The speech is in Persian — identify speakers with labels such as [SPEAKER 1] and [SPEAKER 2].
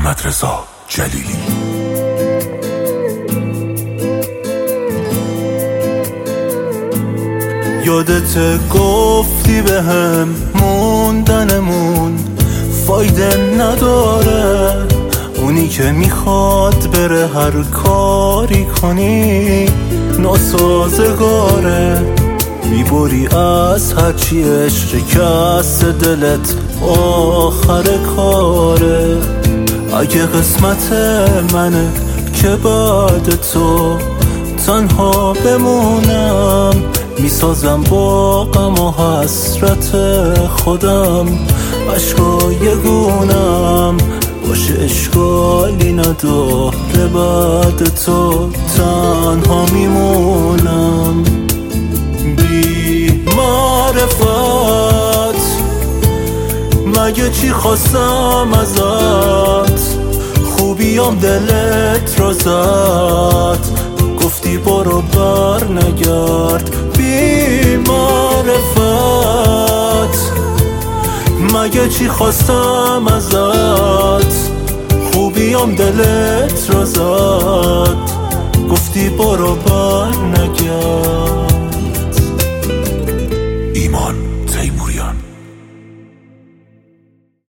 [SPEAKER 1] محمد رضا جلیلی.
[SPEAKER 2] یادت گفتی بهم موندنمون فایده نداره، اونی که میخواد بره هر کاری کنی ناسازگاره، میبری از هرچی شکست دلت آخر کاره. اگه قسمت منه که بعد تو تنها بمونم، میسازم با غم و حسرت خودم عشقای گونم، باشه اشکالی نداره بعد تو تنها میمونم. بی معرفت مگه چی خواستم ازت، خوبیام دلت را زد، گفتی برو بر نگرد. بی معرفت مگه چی خواستم ازت، خوبیام دلت را زد، گفتی برو بر نگرد.